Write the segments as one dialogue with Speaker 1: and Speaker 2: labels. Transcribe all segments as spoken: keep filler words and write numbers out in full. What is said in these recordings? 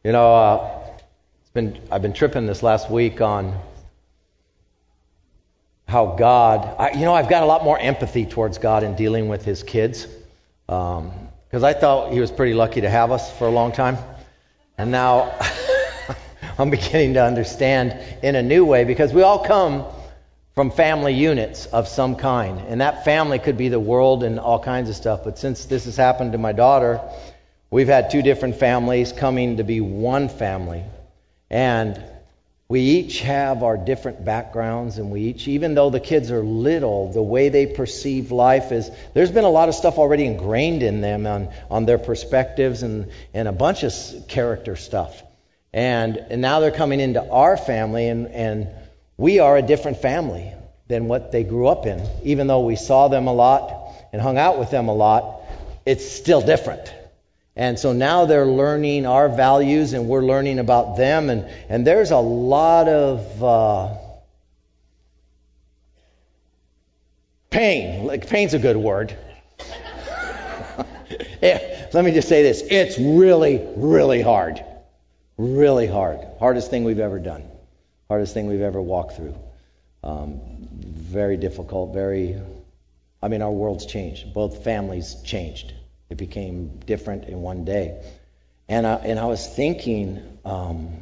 Speaker 1: You know, uh, it's been I've been tripping this last week on how God, I, you know, I've got a lot more empathy towards God in dealing with His kids, because um, I thought He was pretty lucky to have us for a long time, and now I'm beginning to understand in a new way, because we all come from family units of some kind, and that family could be the world and all kinds of stuff. But since this has happened to my daughter, we've had two different families coming to be one family, and we each have our different backgrounds, and we each, even though the kids are little, the way they perceive life is, there's been a lot of stuff already ingrained in them on, on their perspectives and, and a bunch of character stuff. And, and now they're coming into our family, and, and we are a different family than what they grew up in. Even though we saw them a lot and hung out with them a lot, it's still different. And so now they're learning our values, and we're learning about them. And, and there's a lot of uh, pain. Like, pain's a good word. Yeah, let me just say this. It's really, really hard. Really hard. Hardest thing we've ever done. Hardest thing we've ever walked through. Um, very difficult. Very, I mean, our world's changed. Both families changed. It became different in one day. And I, and I was thinking um,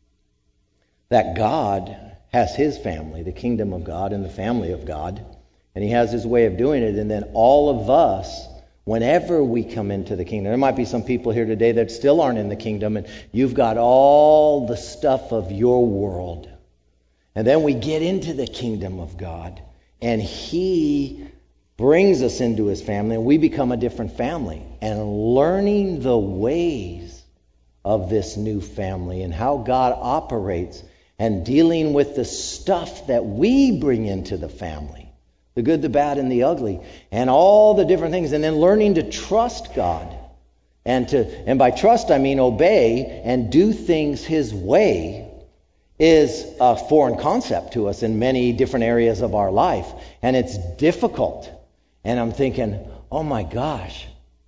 Speaker 1: that God has His family, the kingdom of God and the family of God. And He has His way of doing it. And then all of us, whenever we come into the kingdom, there might be some people here today that still aren't in the kingdom, and you've got all the stuff of your world. And then we get into the kingdom of God, and He brings us into His family, and we become a different family. And learning the ways of this new family and how God operates, and dealing with the stuff that we bring into the family, the good, the bad, and the ugly, and all the different things, and then learning to trust God. And to and by trust I mean obey and do things His way, is a foreign concept to us in many different areas of our life. And it's difficult. And I'm thinking, oh my gosh,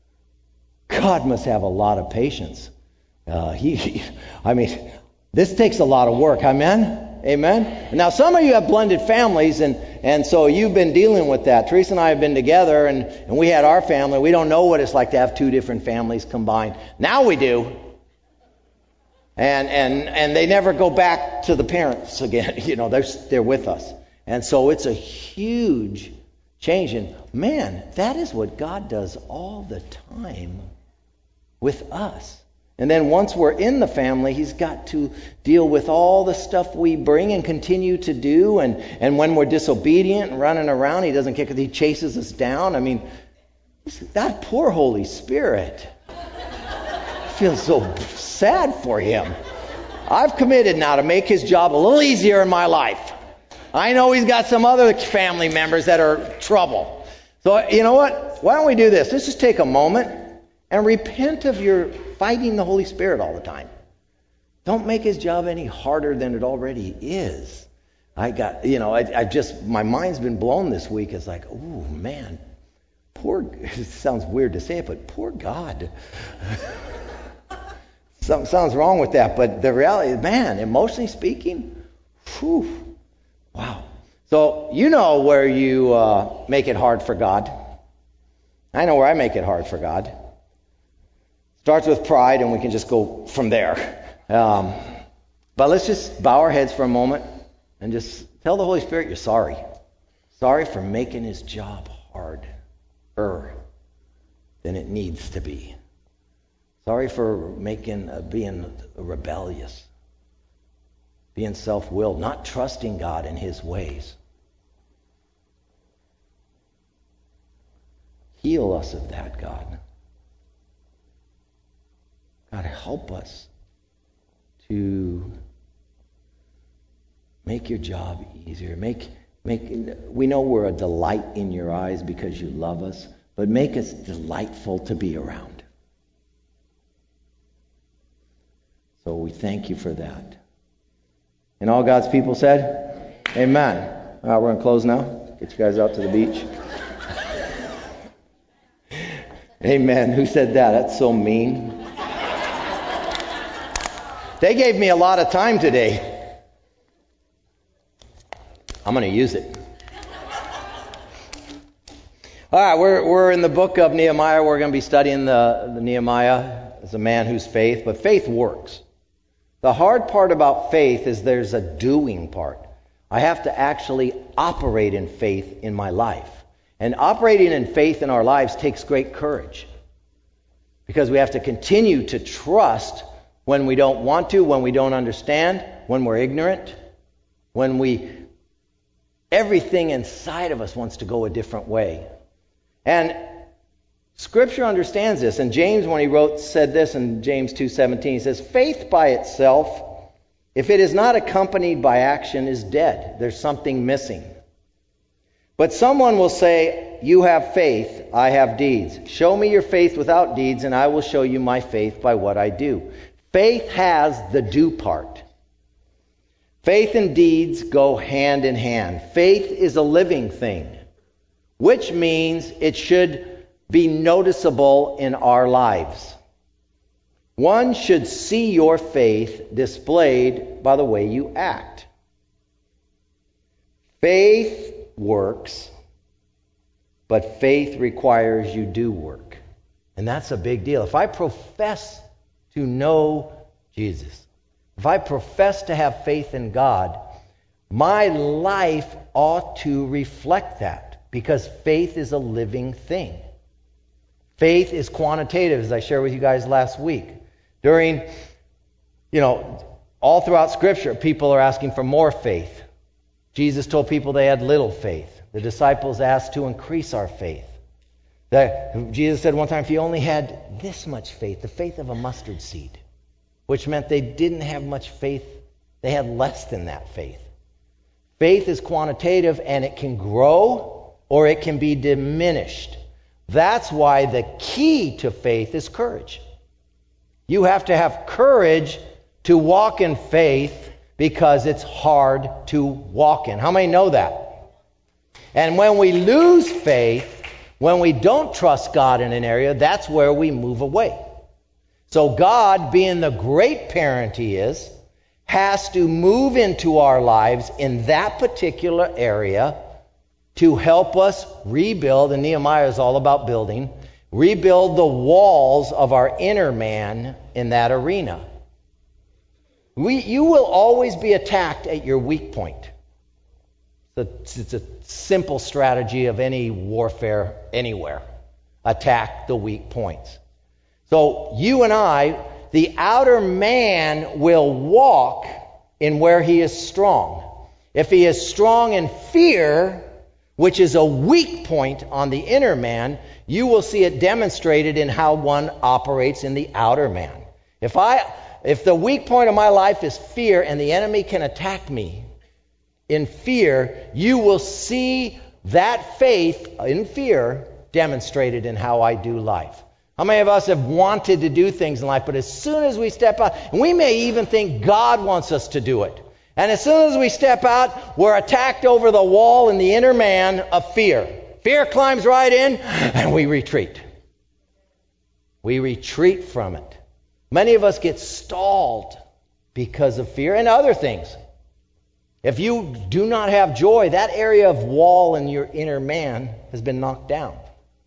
Speaker 1: God must have a lot of patience. Uh, he, he, I mean, this takes a lot of work. Amen? Amen? Now, some of you have blended families, and, and so you've been dealing with that. Teresa and I have been together, and, and we had our family. We don't know what it's like to have two different families combined. Now we do. And and and they never go back to the parents again. You know, they're, they're with us. And so it's a huge change. And man, that is what God does all the time with us. And then once we're in the family, He's got to deal with all the stuff we bring and continue to do. And, and when we're disobedient and running around, He doesn't kick us, He chases us down. I mean, that poor Holy Spirit. I feel so sad for Him. I've committed now to make His job a little easier in my life. I know He's got some other family members that are trouble. So, you know what? Why don't we do this? Let's just take a moment and repent of your fighting the Holy Spirit all the time. Don't make His job any harder than it already is. I got, you know, I, I just, my mind's been blown this week. It's like, oh man, poor, it sounds weird to say it, but poor God. Something sounds wrong with that, but the reality is, man, emotionally speaking, whew, wow. So you know where you uh, make it hard for God. I know where I make it hard for God. Starts with pride, and we can just go from there. Um, but let's just bow our heads for a moment and just tell the Holy Spirit you're sorry. Sorry for making His job harder than it needs to be. Sorry for making uh, being rebellious, being self-willed, not trusting God in His ways. Heal us of that, God. God, help us to make your job easier. Make make we know we're a delight in your eyes because you love us, but make us delightful to be around. So we thank you for that. And all God's people said, amen. All right, we're going to close now. Get you guys out to the beach. Amen. Who said that? That's so mean. They gave me a lot of time today. I'm going to use it. All right, we're we're in the book of Nehemiah. We're going to be studying the, the Nehemiah as a man whose faith, but faith works. The hard part about faith is there's a doing part. I have to actually operate in faith in my life. And operating in faith in our lives takes great courage. Because we have to continue to trust when we don't want to, when we don't understand, when we're ignorant, when we... everything inside of us wants to go a different way. And Scripture understands this. And James, when he wrote, said this in James two seventeen, he says, faith by itself, if it is not accompanied by action, is dead. There's something missing. But someone will say, you have faith, I have deeds. Show me your faith without deeds, and I will show you my faith by what I do. Faith has the do part. Faith and deeds go hand in hand. Faith is a living thing, which means it should be noticeable in our lives. One should see your faith displayed by the way you act. Faith works, but faith requires you do work. And that's a big deal. If I profess to know Jesus, if I profess to have faith in God, my life ought to reflect that, because faith is a living thing. Faith is quantitative, as I shared with you guys last week. During, you know, all throughout Scripture, people are asking for more faith. Jesus told people they had little faith. The disciples asked to increase our faith. That Jesus said one time, if you only had this much faith, the faith of a mustard seed, which meant they didn't have much faith. They had less than that faith. Faith is quantitative, and it can grow or it can be diminished. That's why the key to faith is courage. You have to have courage to walk in faith, because it's hard to walk in. How many know that? And when we lose faith, when we don't trust God in an area, that's where we move away. So God, being the great parent He is, has to move into our lives in that particular area to help us rebuild, and Nehemiah is all about building, rebuild the walls of our inner man in that arena. We, you will always be attacked at your weak point. It's, it's a simple strategy of any warfare anywhere. Attack the weak points. So you and I, the outer man will walk in where he is strong. If he is strong in fear, which is a weak point on the inner man, you will see it demonstrated in how one operates in the outer man. If I, if the weak point of my life is fear, and the enemy can attack me in fear, you will see that faith in fear demonstrated in how I do life. How many of us have wanted to do things in life, but as soon as we step out, and we may even think God wants us to do it, and as soon as we step out, we're attacked over the wall in the inner man of fear. Fear climbs right in, and we retreat. We retreat from it. Many of us get stalled because of fear and other things. If you do not have joy, that area of wall in your inner man has been knocked down.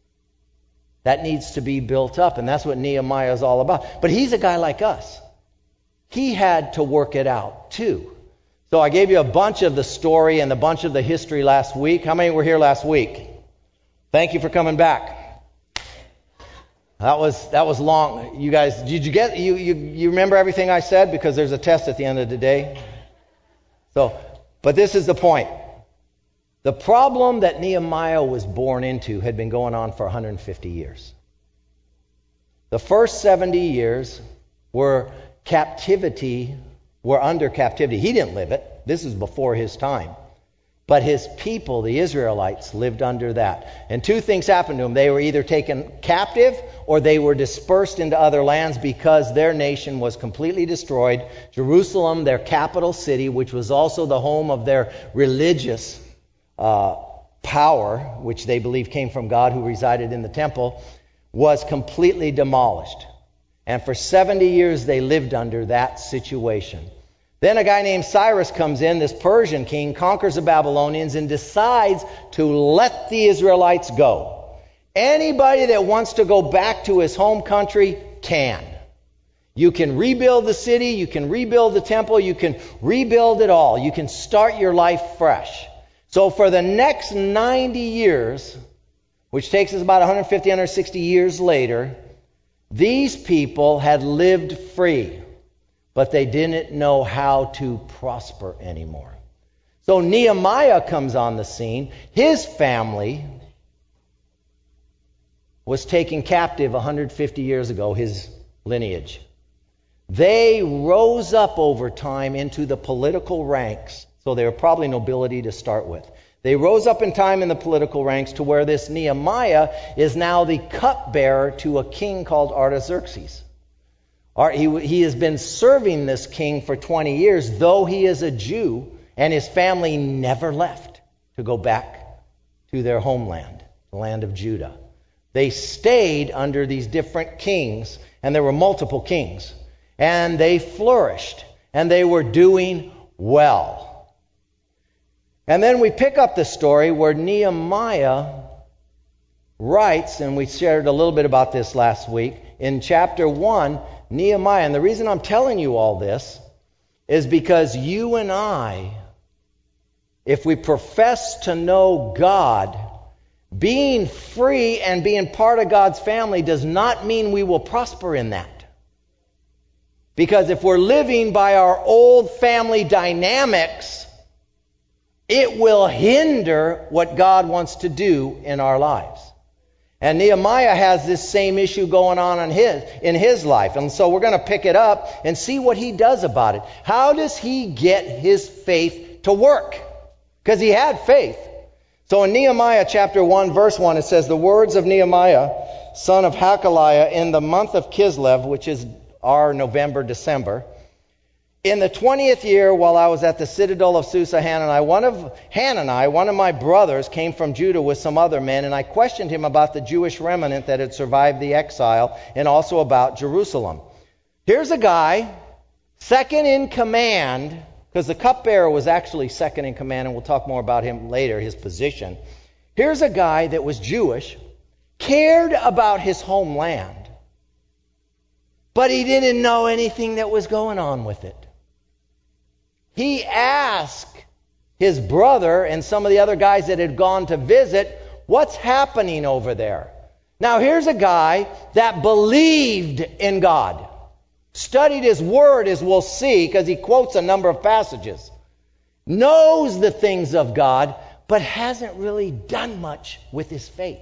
Speaker 1: That needs to be built up, and that's what Nehemiah is all about. But he's a guy like us. He had to work it out too. So I gave you a bunch of the story and a bunch of the history last week. How many were here last week? Thank you for coming back. That was that was long. You guys, did you get you you you remember everything I said? Because there's a test at the end of the day. So, but this is the point. The problem that Nehemiah was born into had been going on for one hundred fifty years. The first seventy years were captivity, were under captivity. He didn't live it. This is before his time. But his people, the Israelites, lived under that. And two things happened to them. They were either taken captive or they were dispersed into other lands because their nation was completely destroyed. Jerusalem, their capital city, which was also the home of their religious uh, power, which they believed came from God who resided in the temple, was completely demolished. And for seventy years they lived under that situation. Then a guy named Cyrus comes in, this Persian king, conquers the Babylonians and decides to let the Israelites go. Anybody that wants to go back to his home country can. You can rebuild the city, you can rebuild the temple, you can rebuild it all. You can start your life fresh. So for the next ninety years, which takes us about one hundred fifty, one hundred sixty years later, these people had lived free, but they didn't know how to prosper anymore. So Nehemiah comes on the scene. His family was taken captive one hundred fifty years ago, his lineage. They rose up over time into the political ranks. So they were probably nobility to start with. They rose up in time in the political ranks to where this Nehemiah is now the cupbearer to a king called Artaxerxes. He, he has been serving this king for twenty years, though he is a Jew, and his family never left to go back to their homeland, the land of Judah. They stayed under these different kings, and there were multiple kings. And they flourished, and they were doing well. And then we pick up the story where Nehemiah writes, and we shared a little bit about this last week, in chapter one, Nehemiah. And the reason I'm telling you all this is because you and I, if we profess to know God, being free and being part of God's family does not mean we will prosper in that. Because if we're living by our old family dynamics, it will hinder what God wants to do in our lives. And Nehemiah has this same issue going on in his, in his life. And so we're going to pick it up and see what he does about it. How does he get his faith to work? Because he had faith. So in Nehemiah chapter one, verse one, it says, "The words of Nehemiah, son of Hakaliah, in the month of Kislev," which is our November, December, "in the twentieth year, while I was at the citadel of Susa, Hanani, one of Hanani, one of my brothers, came from Judah with some other men, and I questioned him about the Jewish remnant that had survived the exile, and also about Jerusalem." Here's a guy, second in command, because the cupbearer was actually second in command, and we'll talk more about him later, his position. Here's a guy that was Jewish, cared about his homeland, but he didn't know anything that was going on with it. He asked his brother and some of the other guys that had gone to visit, what's happening over there? Now here's a guy that believed in God, studied his word, as we'll see, because he quotes a number of passages, knows the things of God, but hasn't really done much with his faith.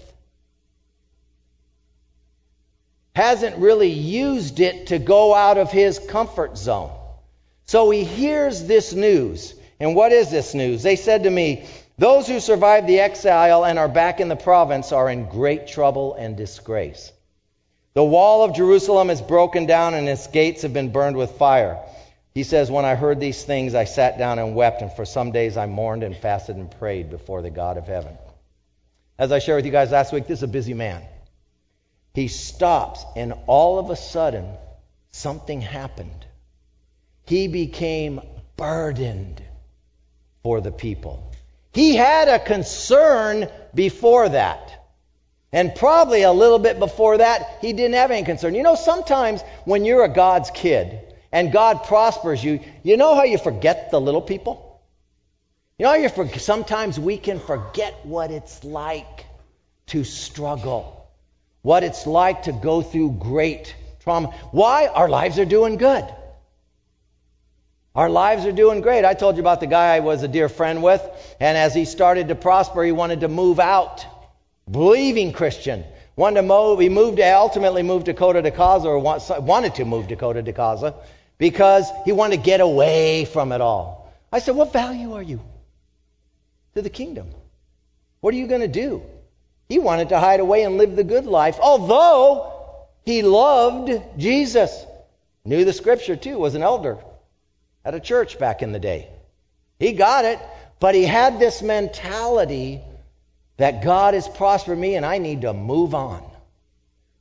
Speaker 1: Hasn't really used it to go out of his comfort zone. So he hears this news. And what is this news? They said to me, "Those who survived the exile and are back in the province are in great trouble and disgrace. The wall of Jerusalem is broken down and its gates have been burned with fire." He says, "When I heard these things, I sat down and wept, and for some days I mourned and fasted and prayed before the God of heaven." As I shared with you guys last week, this is a busy man. He stops, and all of a sudden, something happened. He became burdened for the people. He had a concern before that. And probably a little bit before that, he didn't have any concern. You know, sometimes when you're a God's kid and God prospers you, you know how you forget the little people? You know how you for- sometimes we can forget what it's like to struggle. What it's like to go through great trauma. Why? Our lives are doing good. Our lives are doing great. I told you about the guy I was a dear friend with, and as he started to prosper, he wanted to move out. Believing Christian. Wanted to move. He moved. Ultimately moved to Kota de Kaza, or wanted to move to Kota de Kaza, because he wanted to get away from it all. I said, "What value are you to the kingdom? What are you going to do?" He wanted to hide away and live the good life, although he loved Jesus. Knew the scripture too, was an elder at a church back in the day. He got it, but he had this mentality that God has prospered me and I need to move on.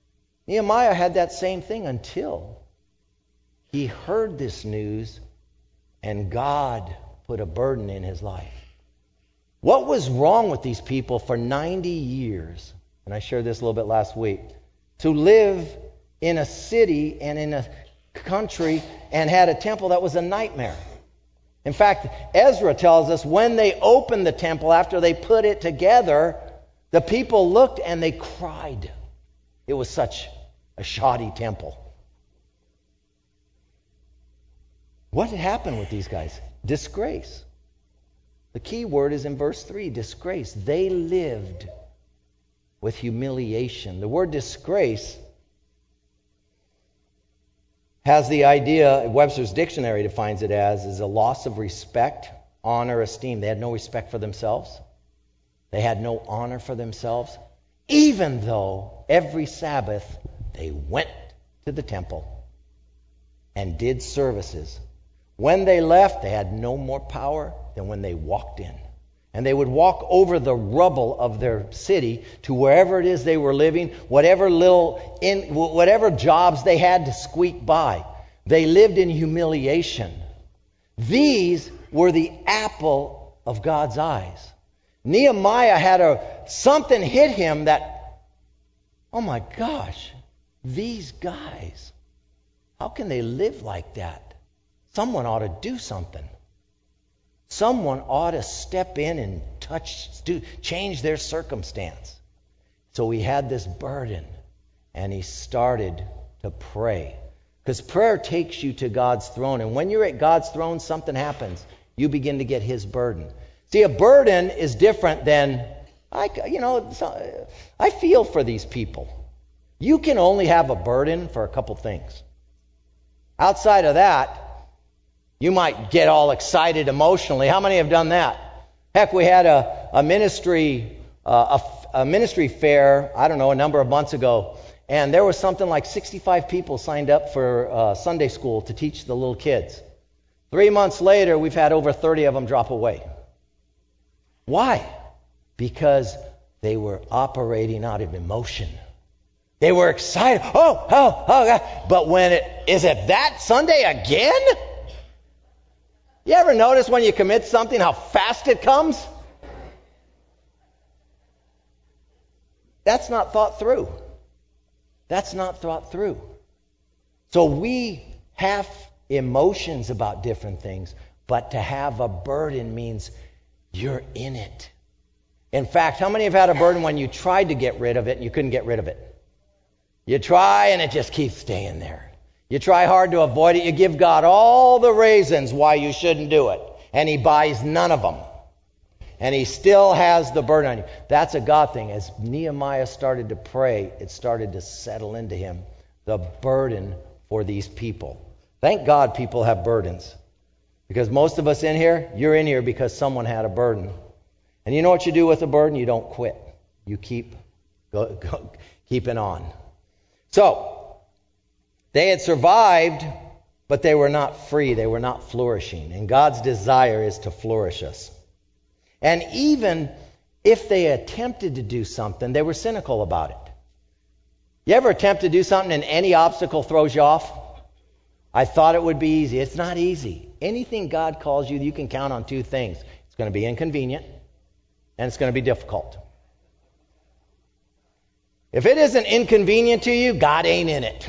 Speaker 1: Nehemiah had that same thing until he heard this news and God put a burden in his life. What was wrong with these people for ninety years? And I shared this a little bit last week. To live in a city and in a country and had a temple that was a nightmare. In fact, Ezra tells us when they opened the temple after they put it together, the people looked and they cried. It was such a shoddy temple. What happened with these guys? Disgrace. The key word is in verse three, disgrace. They lived with humiliation. The word disgrace has the idea, Webster's dictionary defines it as, is a loss of respect, honor, esteem. They had no respect for themselves. They had no honor for themselves. Even though every Sabbath they went to the temple and did services. When they left, they had no more power than when they walked in. And they would walk over the rubble of their city to wherever it is they were living, whatever little in whatever jobs they had to squeak by. They lived in humiliation. These were the apple of God's eyes. Nehemiah had a something hit him that, oh my gosh, these guys, how can they live like that? Someone ought to do something. Someone ought to step in and touch, do, change their circumstance. So he had this burden, and he started to pray. Because prayer takes you to God's throne. And when you're at God's throne, something happens. You begin to get his burden. See, a burden is different than, I, you know, I feel for these people. You can only have a burden for a couple things. Outside of that, you might get all excited emotionally. How many have done that? Heck, we had a, a ministry uh, a, a ministry fair, I don't know, a number of months ago, and there was something like sixty-five people signed up for uh, Sunday school to teach the little kids. Three months later, we've had over thirty of them drop away. Why? Because they were operating out of emotion. They were excited. Oh, oh, oh, God. But when it, is it that Sunday again? You ever notice when you commit something how fast it comes? That's not thought through. That's not thought through. So we have emotions about different things, but to have a burden means you're in it. In fact, how many have had a burden when you tried to get rid of it and you couldn't get rid of it? You try and it just keeps staying there. You try hard to avoid it. You give God all the reasons why you shouldn't do it. And he buys none of them. And he still has the burden on you. That's a God thing. As Nehemiah started to pray, it started to settle into him. The burden for these people. Thank God people have burdens. Because most of us in here, you're in here because someone had a burden. And you know what you do with a burden? You don't quit. You keep go, go, keeping on. So, they had survived, but they were not free. They were not flourishing. And God's desire is to flourish us. And even if they attempted to do something, they were cynical about it. You ever attempt to do something and any obstacle throws you off? I thought it would be easy. It's not easy. Anything God calls you, you can count on two things. It's going to be inconvenient and it's going to be difficult. If it isn't inconvenient to you, God ain't in it.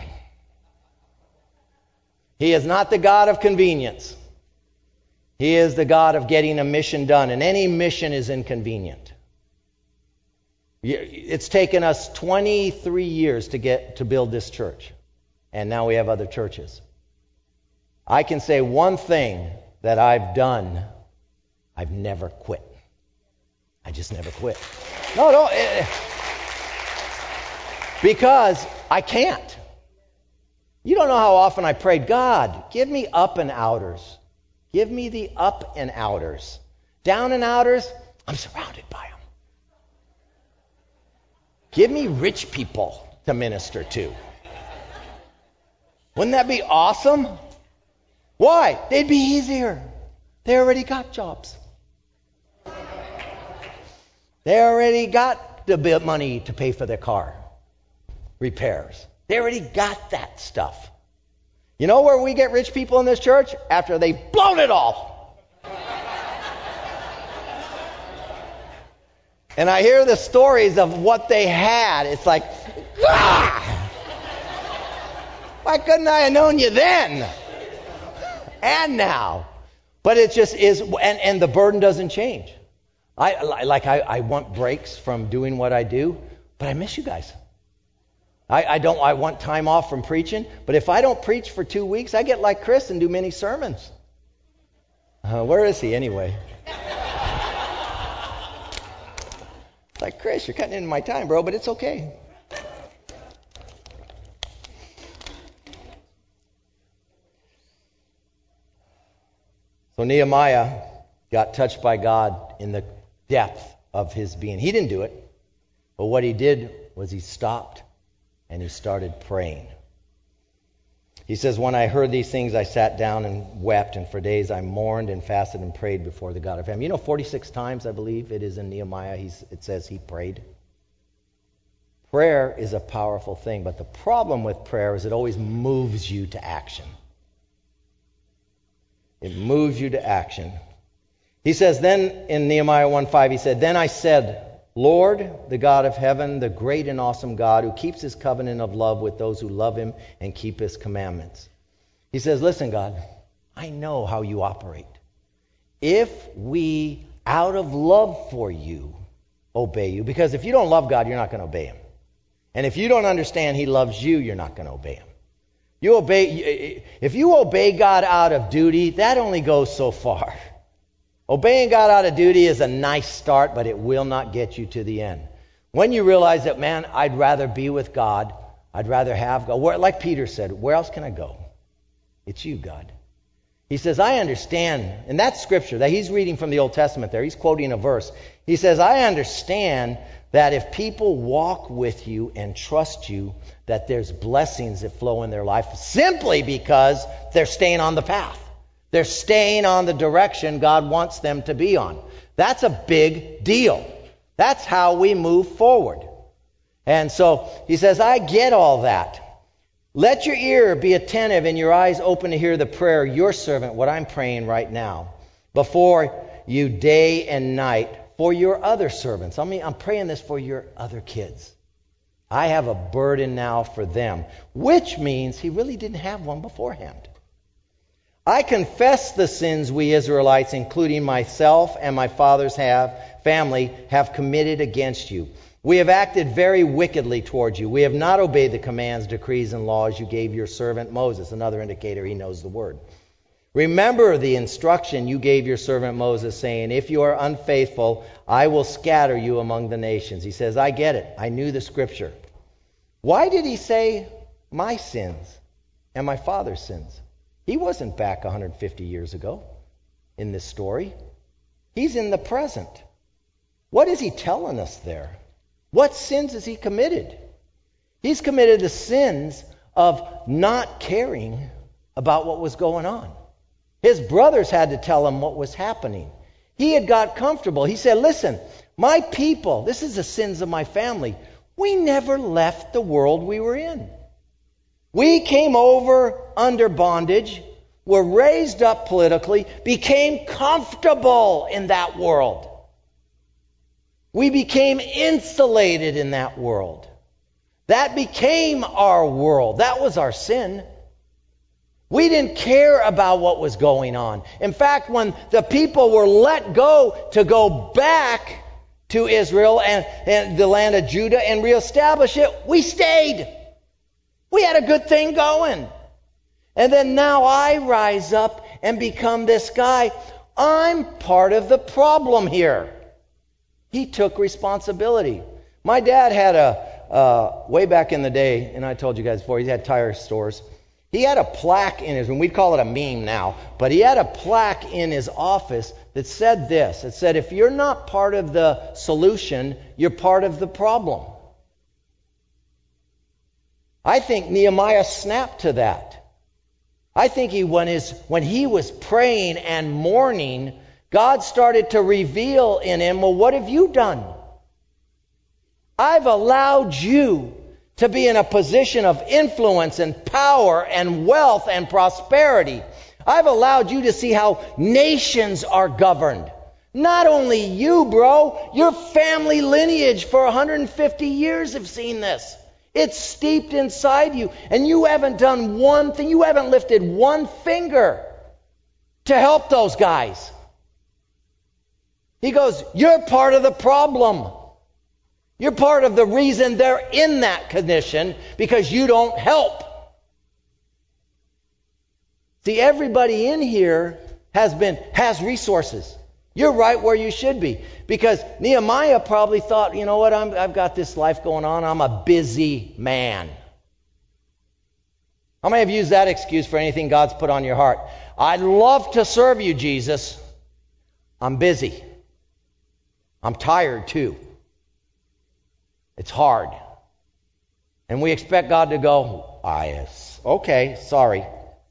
Speaker 1: He is not the God of convenience. He is the God of getting a mission done. And any mission is inconvenient. It's taken us twenty-three years to get to build this church. And now we have other churches. I can say one thing that I've done. I've never quit. I just never quit. No, no. It, because I can't. You don't know how often I prayed, God, give me up and outers. Give me the up and outers. Down and outers, I'm surrounded by them. Give me rich people to minister to. Wouldn't that be awesome? Why? They'd be easier. They already got jobs. They already got the money to pay for their car repairs. They already got that stuff. You know where we get rich people in this church? After they've blown it all. And I hear the stories of what they had. It's like, ah! Why couldn't I have known you then? And now. But it just is, and, and the burden doesn't change. I like I, I want breaks from doing what I do, but I miss you guys. I, I don't I want time off from preaching, but if I don't preach for two weeks, I get like Chris and do many sermons. Uh, where is he anyway? It's like, Chris, you're cutting into my time, bro, but it's okay. So Nehemiah got touched by God in the depth of his being. He didn't do it, but what he did was he stopped and he started praying. He says, when I heard these things, I sat down and wept, and for days I mourned and fasted and prayed before the God of heaven. You know, forty-six times, I believe it is in Nehemiah, he's, it says he prayed. Prayer is a powerful thing, but the problem with prayer is it always moves you to action. It moves you to action. He says, then in Nehemiah one five, he said, then I said, Lord, the God of heaven, the great and awesome God who keeps his covenant of love with those who love him and keep his commandments. He says, listen, God, I know how you operate. If we, out of love for you, obey you, because if you don't love God, you're not going to obey him. And if you don't understand he loves you, you're not going to obey him. You obey, if you obey God out of duty, that only goes so far. Obeying God out of duty is a nice start, but it will not get you to the end. When you realize that, man, I'd rather be with God, I'd rather have God. Where, like Peter said, where else can I go? It's you, God. He says, I understand, and that's scripture that he's reading from the Old Testament there. He's quoting a verse. He says, I understand that if people walk with you and trust you, that there's blessings that flow in their life simply because they're staying on the path. They're staying on the direction God wants them to be on. That's a big deal. That's how we move forward. And so he says, I get all that. Let your ear be attentive and your eyes open to hear the prayer of your servant, what I'm praying right now, before you day and night for your other servants. I mean, I'm praying this for your other kids. I have a burden now for them, which means he really didn't have one beforehand. I confess the sins we Israelites, including myself and my father's have, family, have committed against you. We have acted very wickedly towards you. We have not obeyed the commands, decrees, and laws you gave your servant Moses. Another indicator he knows the word. Remember the instruction you gave your servant Moses, saying, if you are unfaithful, I will scatter you among the nations. He says, I get it. I knew the scripture. Why did he say my sins and my father's sins? He wasn't back one hundred fifty years ago in this story. He's in the present. What is he telling us there? What sins has he committed? He's committed the sins of not caring about what was going on. His brothers had to tell him what was happening. He had got comfortable. He said, listen, my people, this is the sins of my family. We never left the world we were in. We came over under bondage, were raised up politically, became comfortable in that world. We became insulated in that world. That became our world. That was our sin. We didn't care about what was going on. In fact, when the people were let go to go back to Israel and, and the land of Judah and reestablish it, we stayed. We had a good thing going. And then now I rise up and become this guy. I'm part of the problem here. He took responsibility. My dad had a, uh, way back in the day, and I told you guys before, he had tire stores. He had a plaque in his room. We'd call it a meme now. But he had a plaque in his office that said this. It said, if you're not part of the solution, you're part of the problem. I think Nehemiah snapped to that. I think he, when, his, when he was praying and mourning, God started to reveal in him, well, what have you done? I've allowed you to be in a position of influence and power and wealth and prosperity. I've allowed you to see how nations are governed. Not only you, bro, your family lineage for one hundred fifty years have seen this. It's steeped inside you, and you haven't done one thing. You haven't lifted one finger to help those guys. He goes, you're part of the problem. You're part of the reason they're in that condition, because you don't help. See, everybody in here has been has resources. You're right where you should be. Because Nehemiah probably thought, you know what, I'm, I've got this life going on. I'm a busy man. How many have used that excuse for anything God's put on your heart? I'd love to serve you, Jesus. I'm busy. I'm tired too. It's hard. And we expect God to go, ah, yes, okay, sorry.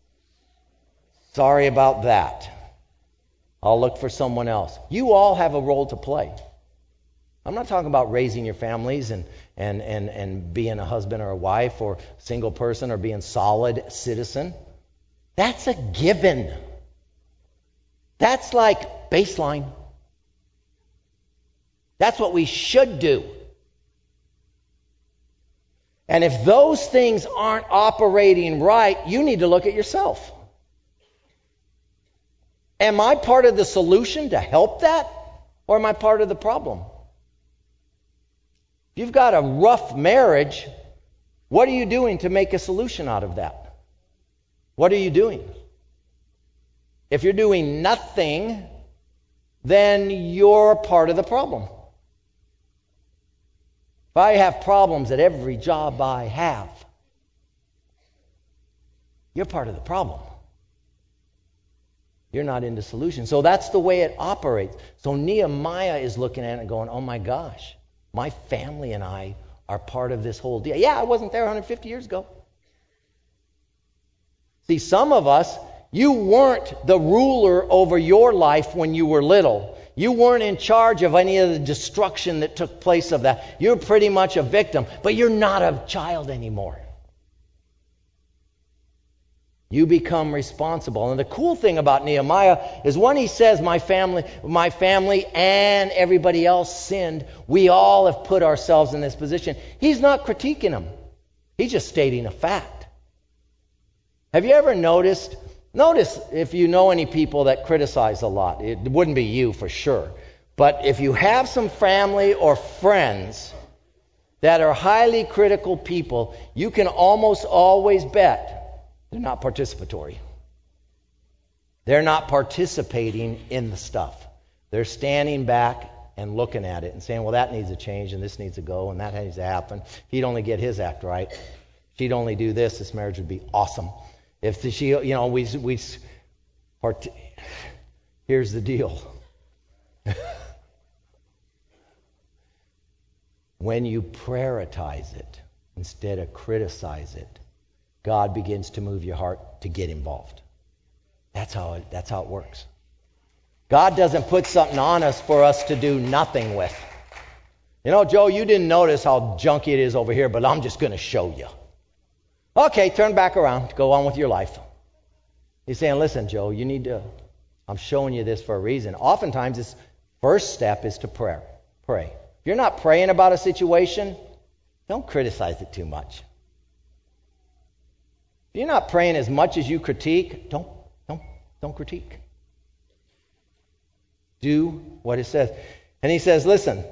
Speaker 1: Sorry about that. I'll look for someone else. You all have a role to play. I'm not talking about raising your families and, and, and, and being a husband or a wife or single person or being solid citizen. That's a given. That's like baseline. That's what we should do. And if those things aren't operating right, you need to look at yourself. Am I part of the solution to help that? Or am I part of the problem? If you've got a rough marriage, what are you doing to make a solution out of that? What are you doing? If you're doing nothing, then you're part of the problem. If I have problems at every job I have, you're part of the problem. You're not into solution. So that's the way it operates. So Nehemiah is looking at it and going, oh my gosh, my family and I are part of this whole deal. Yeah, I wasn't there one hundred fifty years ago. See, some of us, you weren't the ruler over your life when you were little. You weren't in charge of any of the destruction that took place of that. You're pretty much a victim, but you're not a child anymore. You become responsible. And the cool thing about Nehemiah is when he says, my family, my family and everybody else sinned, we all have put ourselves in this position. He's not critiquing them. He's just stating a fact. Have you ever noticed, notice if you know any people that criticize a lot, it wouldn't be you for sure, but if you have some family or friends that are highly critical people, you can almost always bet they're not participatory. They're not participating in the stuff. They're standing back and looking at it and saying, well, that needs to change and this needs to go and that needs to happen. If he'd only get his act right, if she'd only do this, this marriage would be awesome. If the, she, you know, we, we, part, here's the deal. When you prioritize it instead of criticize it, God begins to move your heart to get involved. That's how it, that's how it works. God doesn't put something on us for us to do nothing with. You know, Joe, you didn't notice how junky it is over here, but I'm just going to show you. Okay, turn back around. Go on with your life. He's saying, listen, Joe, you need to, I'm showing you this for a reason. Oftentimes, this first step is to prayer. Pray. If you're not praying about a situation, don't criticize it too much. If you're not praying as much as you critique, don't, don't, don't critique. Do what it says. And he says, listen,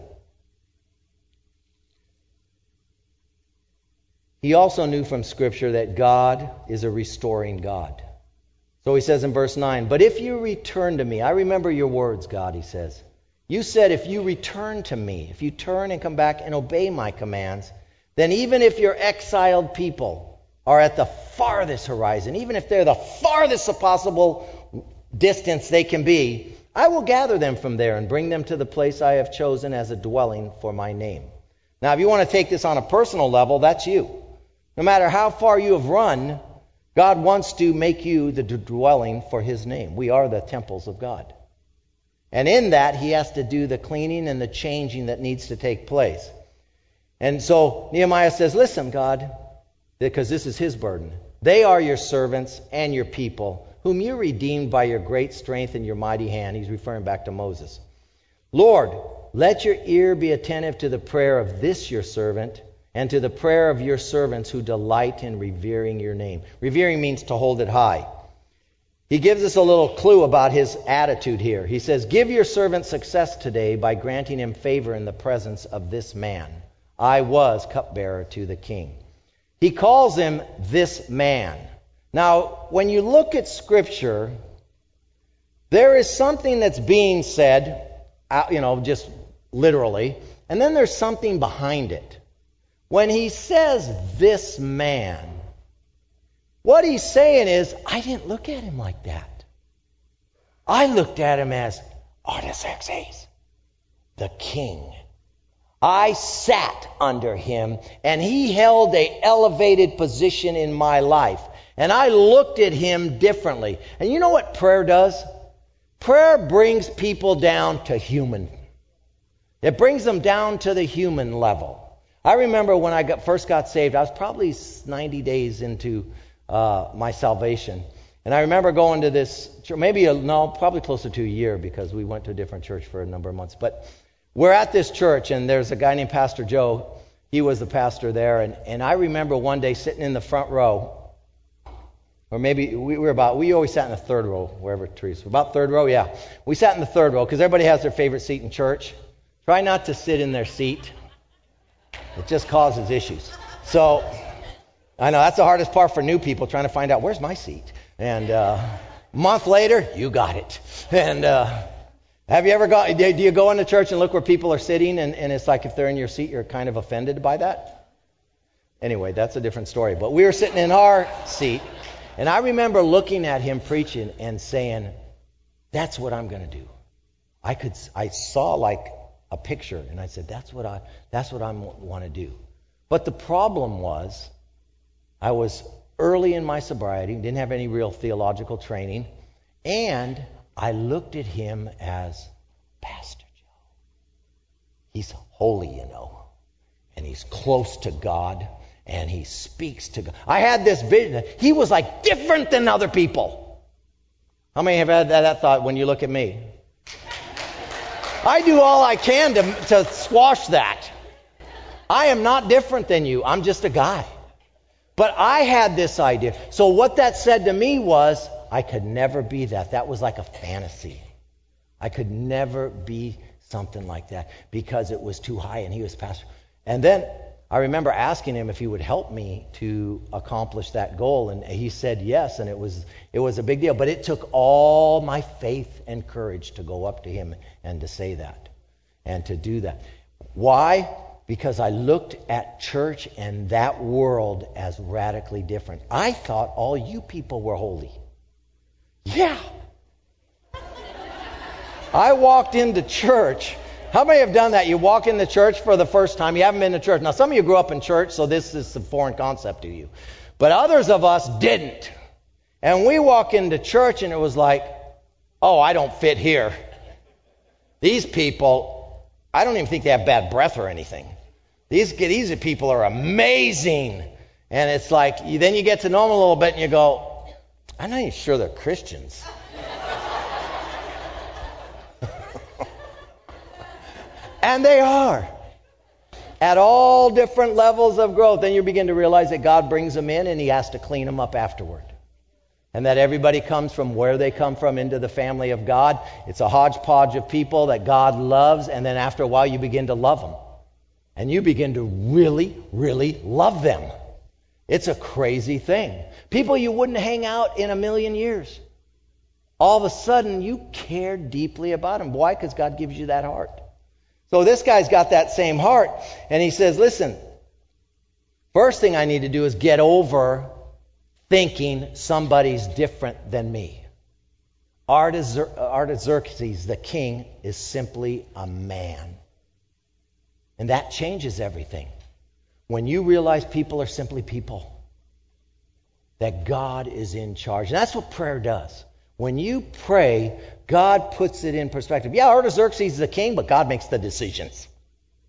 Speaker 1: he also knew from Scripture that God is a restoring God. So he says in verse nine, but if you return to me, I remember your words, God, he says. You said if you return to me, if you turn and come back and obey my commands, then even if your exiled people are at the farthest horizon, even if they're the farthest possible distance they can be, I will gather them from there and bring them to the place I have chosen as a dwelling for my name. Now, if you want to take this on a personal level, that's you. No matter how far you have run, God wants to make you the dwelling for his name. We are the temples of God. And in that, he has to do the cleaning and the changing that needs to take place. And so Nehemiah says, listen, God, because this is his burden. They are your servants and your people, whom you redeemed by your great strength and your mighty hand. He's referring back to Moses. Lord, let your ear be attentive to the prayer of this your servant and to the prayer of your servants who delight in revering your name. Revering means to hold it high. He gives us a little clue about his attitude here. He says, give your servant success today by granting him favor in the presence of this man. I was cupbearer to the king. He calls him this man. Now, when you look at Scripture, there is something that's being said, you know, just literally, and then there's something behind it. When he says this man, what he's saying is, I didn't look at him like that. I looked at him as Artaxerxes, the king. I sat under him, and he held an elevated position in my life. And I looked at him differently. And you know what prayer does? Prayer brings people down to human. It brings them down to the human level. I remember when I got, first got saved, I was probably ninety days into uh, my salvation. And I remember going to this church, maybe, a, no, probably closer to a year, because we went to a different church for a number of months. But we're at this church, and there's a guy named Pastor Joe. He was the pastor there. And, and I remember one day sitting in the front row, or maybe we were about, we always sat in the third row, wherever Teresa, about third row, yeah. We sat in the third row, because everybody has their favorite seat in church. Try not to sit in their seat. It just causes issues. So, I know that's the hardest part for new people, trying to find out, where's my seat? And uh, a month later, you got it. And uh, have you ever gone, do you go into church and look where people are sitting, and, and it's like if they're in your seat, you're kind of offended by that? Anyway, that's a different story. But we were sitting in our seat, and I remember looking at him preaching and saying, that's what I'm going to do. I could, I saw like a picture, and I said, that's what I, that's what I want to do. But the problem was, I was early in my sobriety, didn't have any real theological training, and I looked at him as Pastor Joe. He's holy, you know, and he's close to God, and he speaks to God. I had this vision. He was like different than other people. How many have had that, that thought when you look at me? I do all I can to, to squash that. I am not different than you. I'm just a guy. But I had this idea. So what that said to me was, I could never be that. That was like a fantasy. I could never be something like that because it was too high, and he was pastor. And then I remember asking him if he would help me to accomplish that goal, and he said yes, and it was it was a big deal. But it took all my faith and courage to go up to him and to say that and to do that. Why? Because I looked at church and that world as radically different. I thought all you people were holy. Yeah. I walked into church. How many have done that? You walk into church for the first time. You haven't been to church. Now, some of you grew up in church, so this is a foreign concept to you. But others of us didn't. And we walk into church and it was like, oh, I don't fit here. These people, I don't even think they have bad breath or anything. These, these people are amazing. And it's like, you, then you get to know them a little bit and you go, I'm not even sure they're Christians. And they are. At all different levels of growth. Then you begin to realize that God brings them in and he has to clean them up afterward. And that everybody comes from where they come from into the family of God. It's a hodgepodge of people that God loves. And then after a while you begin to love them. And you begin to really, really love them. It's a crazy thing. People you wouldn't hang out in a million years. All of a sudden you care deeply about them. Why? Because God gives you that heart. So this guy's got that same heart. And he says, listen, first thing I need to do is get over thinking somebody's different than me. Artaxerxes, the king, is simply a man. And that changes everything. When you realize people are simply people. That God is in charge. And that's what prayer does. When you pray, God puts it in perspective. Yeah, Artaxerxes is the king, but God makes the decisions.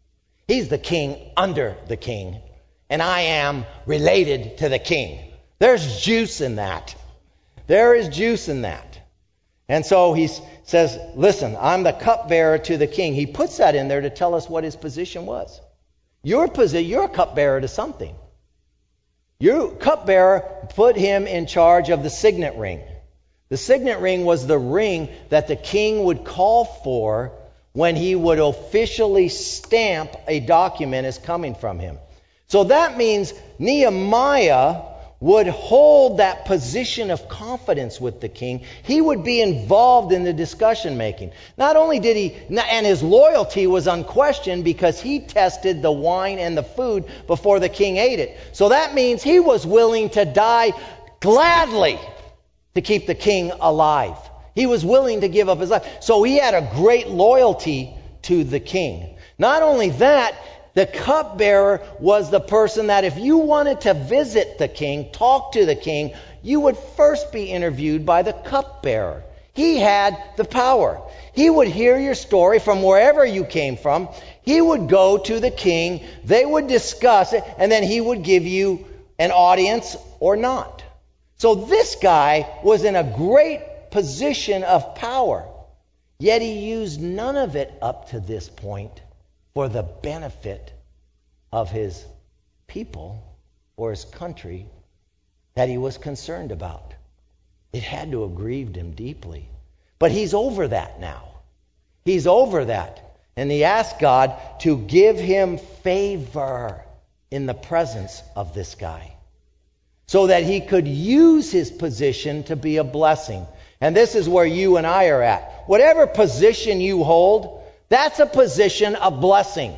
Speaker 1: He's the king under the king. And I am related to the king. There's juice in that. There is juice in that. And so he says, listen, I'm the cupbearer to the king. He puts that in there to tell us what his position was. Your position, you're a cupbearer to something. Your cupbearer put him in charge of the signet ring. The signet ring was the ring that the king would call for when he would officially stamp a document as coming from him. So that means Nehemiah would hold that position of confidence with the king. He would be involved in the discussion making. Not only did he, and his loyalty was unquestioned because he tested the wine and the food before the king ate it. So that means he was willing to die gladly to keep the king alive. He was willing to give up his life. So he had a great loyalty to the king. Not only that, the cupbearer was the person that if you wanted to visit the king, talk to the king, you would first be interviewed by the cupbearer. He had the power. He would hear your story from wherever you came from. He would go to the king. They would discuss it, and then he would give you an audience or not. So this guy was in a great position of power. Yet he used none of it up to this point for the benefit of his people or his country that he was concerned about. It had to have grieved him deeply. But he's over that now. He's over that. And he asked God to give him favor in the presence of this guy, so that he could use his position to be a blessing. And this is where you and I are at. Whatever position you hold, that's a position of blessing.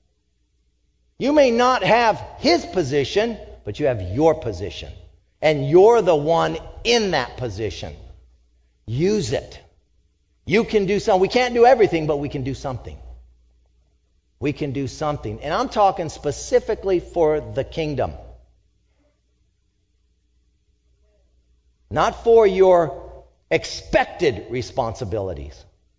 Speaker 1: You may not have his position, but you have your position. And you're the one in that position. Use it. You can do something. We can't do everything, but we can do something. We can do something. And I'm talking specifically for the kingdom. Not for your expected responsibilities.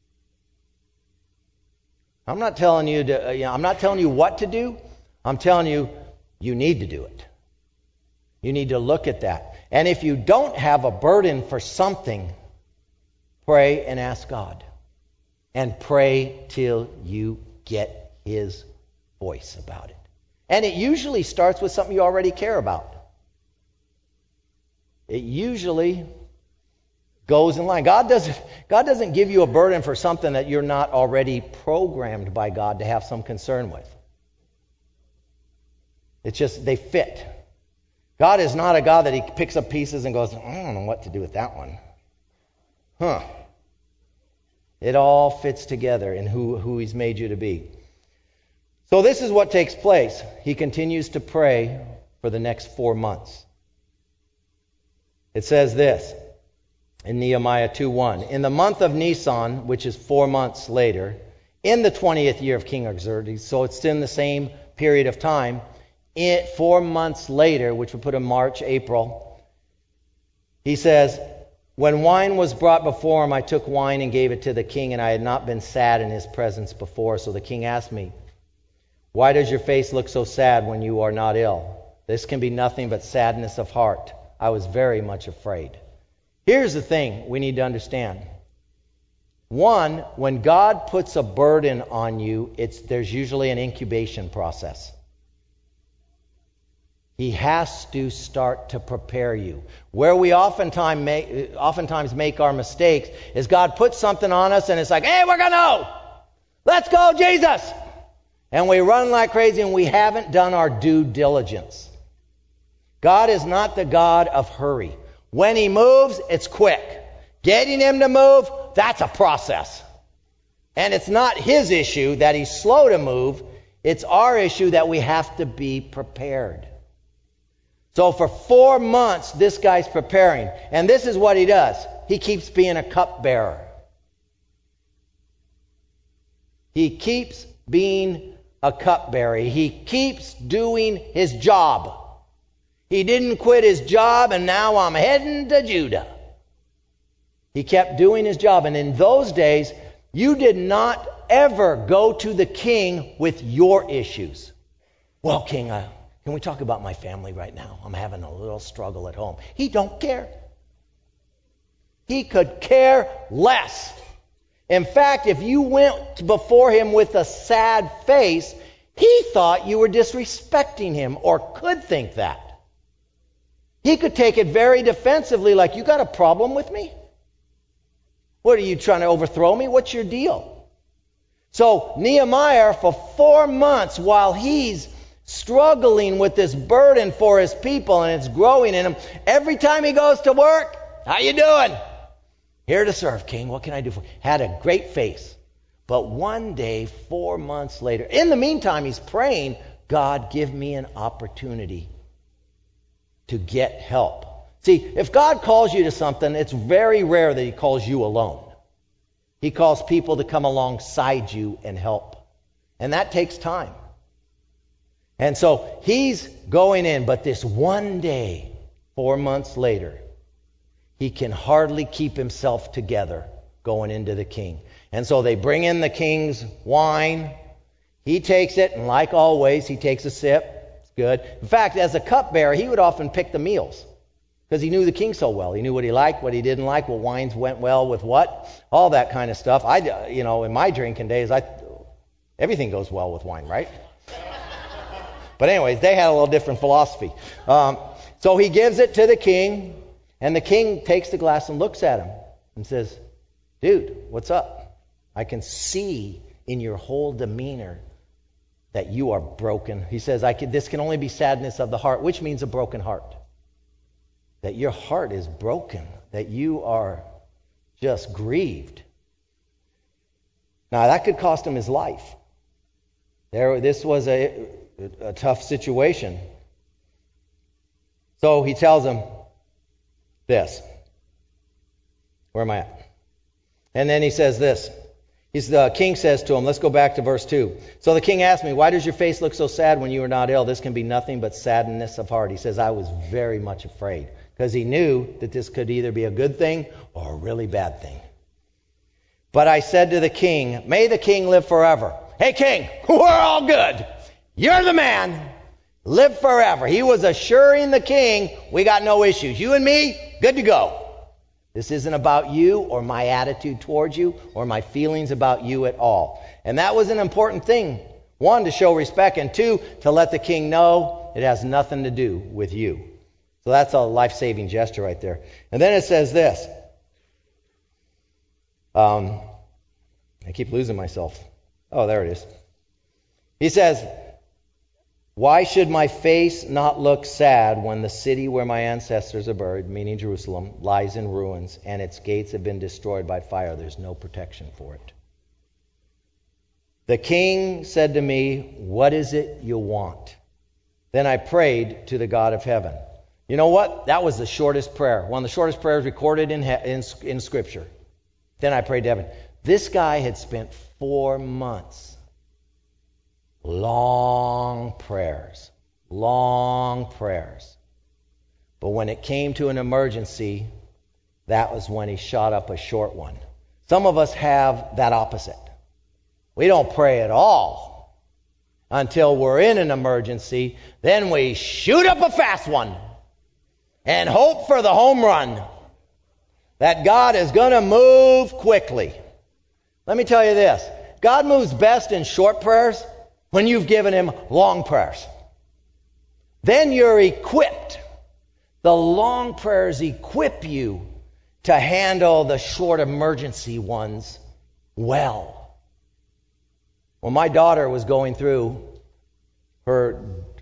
Speaker 1: I'm not telling you to, you know, I'm not telling you what to do. I'm telling you, you need to do it. You need to look at that. And if you don't have a burden for something, pray and ask God. And pray till you get his voice about it. And it usually starts with something you already care about. It usually goes in line. God doesn't, God doesn't give you a burden for something that you're not already programmed by God to have some concern with. It's just they fit. God is not a God that he picks up pieces and goes, I don't know what to do with that one. Huh. It all fits together in who, who he's made you to be. So this is what takes place. He continues to pray for the next four months. It says this in Nehemiah two one. In the month of Nisan, which is four months later, in the twentieth year of King Xerxes, so it's in the same period of time, it, four months later, which would put in March, April, he says, when wine was brought before him, I took wine and gave it to the king, and I had not been sad in his presence before. So the king asked me, why does your face look so sad when you are not ill? This can be nothing but sadness of heart. I was very much afraid. Here's the thing we need to understand. One, when God puts a burden on you, it's there's usually an incubation process. He has to start to prepare you. Where we oftentimes make, oftentimes make our mistakes is God puts something on us and it's like, hey, we're going to go. Let's go, Jesus. And we run like crazy and we haven't done our due diligence. God is not the God of hurry. When he moves, it's quick. Getting him to move, that's a process. And it's not his issue that he's slow to move. It's our issue that we have to be prepared. So for four months, this guy's preparing. And this is what he does. He keeps being a cupbearer. He keeps being a cupbearer. He keeps doing his job. He didn't quit his job and now I'm heading to Judah. He kept doing his job. And in those days, you did not ever go to the king with your issues. Well, king, uh, can we talk about my family right now? I'm having a little struggle at home. He don't care. He could care less. In fact, if you went before him with a sad face, he thought you were disrespecting him, or could think that. He could take it very defensively, like, you got a problem with me? What, are you trying to overthrow me? What's your deal? So Nehemiah, for four months, while he's struggling with this burden for his people, and it's growing in him, every time he goes to work, how you doing? Here to serve, king. What can I do for you? Had a great face. But one day, four months later, in the meantime, he's praying, God, give me an opportunity to get help. See, if God calls you to something, it's very rare that he calls you alone. He calls people to come alongside you and help. And that takes time. And so he's going in, but this one day, four months later, he can hardly keep himself together going into the king. And so they bring in the king's wine. He takes it, and like always, he takes a sip. It's good. In fact, as a cupbearer, he would often pick the meals because he knew the king so well. He knew what he liked, what he didn't like, what wines went well with what, all that kind of stuff. I, you know, in my drinking days, I everything goes well with wine, right? But anyways, they had a little different philosophy. Um, so he gives it to the king, and the king takes the glass and looks at him and says, dude, what's up? I can see in your whole demeanor that you are broken. He says, I can, this can only be sadness of the heart, which means a broken heart. That your heart is broken, that you are just grieved. Now, that could cost him his life. There, this was a, a tough situation. So he tells him this. Where am I at? And then he says this. He's, the king says to him, let's go back to verse two. So the king asked me, why does your face look so sad when you are not ill? This can be nothing but sadness of heart. He says, I was very much afraid, because he knew that this could either be a good thing or a really bad thing. But I said to the king, may the king live forever. Hey, king, we're all good. You're the man. Live forever. He was assuring the king, we got no issues. You and me, good to go. This isn't about you or my attitude towards you or my feelings about you at all. And that was an important thing. One, to show respect, and two, to let the king know it has nothing to do with you. So that's a life-saving gesture right there. And then it says this. Um, I keep losing myself. Oh, there it is. He says, why should my face not look sad when the city where my ancestors are buried, meaning Jerusalem, lies in ruins and its gates have been destroyed by fire? There's no protection for it. The king said to me, what is it you want? Then I prayed to the God of heaven. You know what? That was the shortest prayer. One of the shortest prayers recorded in, in, in Scripture. Then I prayed to heaven. This guy had spent four months. Long prayers. Long prayers. But when it came to an emergency, that was when he shot up a short one. Some of us have that opposite. We don't pray at all until we're in an emergency. Then we shoot up a fast one and hope for the home run. That God is going to move quickly. Let me tell you this. God moves best in short prayers when you've given him long prayers. Then you're equipped. The long prayers equip you to handle the short emergency ones well. When my daughter was going through her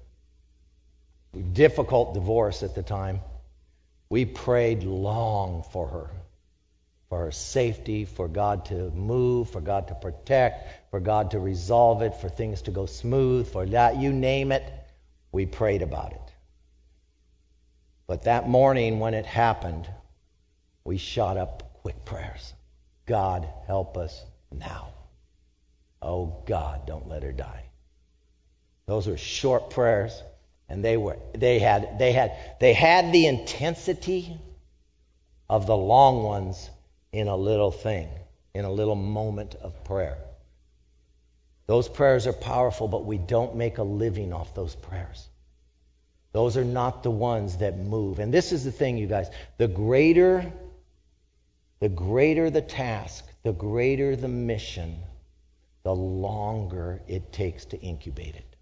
Speaker 1: difficult divorce at the time, we prayed long for her. For her safety, for God to move, for God to protect, for God to resolve it, for things to go smooth, for that, you name it, we prayed about it. But that morning when it happened, we shot up quick prayers. God, help us now. Oh God, don't let her die. Those were short prayers, and they were they had they had they had the intensity of the long ones in a little thing, in a little moment of prayer. Those prayers are powerful, but we don't make a living off those prayers. Those are not the ones that move. And this is the thing, you guys. The greater, the greater the task, the greater the mission, the longer it takes to incubate it.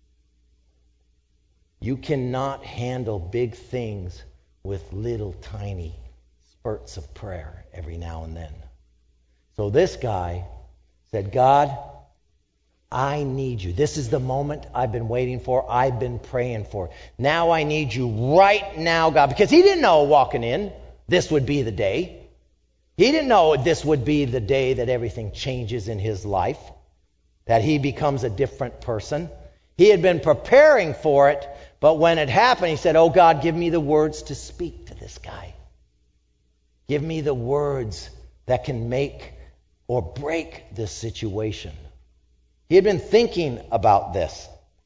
Speaker 1: You cannot handle big things with little tiny spurts of prayer every now and then. So this guy said, God, I need you. This is the moment I've been waiting for. I've been praying for. Now I need you right now, God. Because he didn't know walking in, this would be the day. He didn't know this would be the day that everything changes in his life, that he becomes a different person. He had been preparing for it, but when it happened, he said, oh God, give me the words to speak to this guy. Give me the words that can make or break this situation. He had been thinking about this.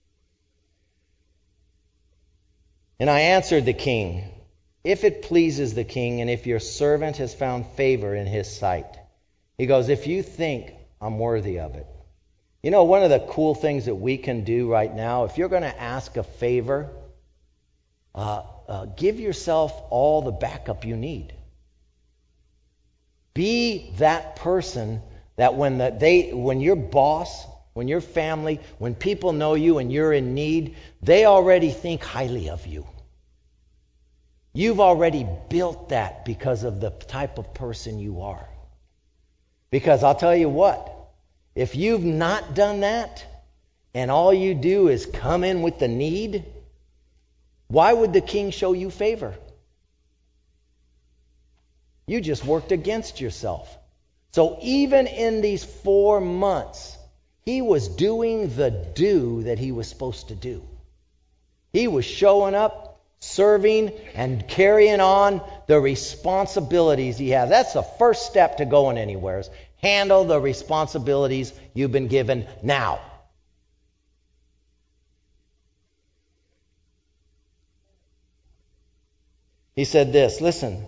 Speaker 1: And I answered the king, if it pleases the king, and if your servant has found favor in his sight. He goes, if you think I'm worthy of it. You know, one of the cool things that we can do right now, if you're going to ask a favor, uh, uh, give yourself all the backup you need. Be that person that when the, they, when your boss, when your family, when people know you and you're in need, they already think highly of you. You've already built that because of the type of person you are. Because I'll tell you what, if you've not done that, and all you do is come in with the need, why would the king show you favor? You just worked against yourself. So even in these four months, he was doing the do that he was supposed to do. He was showing up, serving, and carrying on the responsibilities he has. That's the first step to going anywhere, is handle the responsibilities you've been given now. He said this, listen,